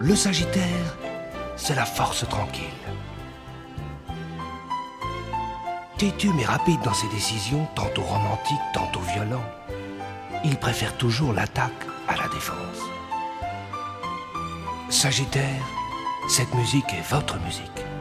Le Sagittaire, c'est la force tranquille. Têtu mais rapide dans ses décisions, tantôt romantique, tantôt violent, il préfère toujours l'attaque à la défense. Sagittaire, cette musique est votre musique.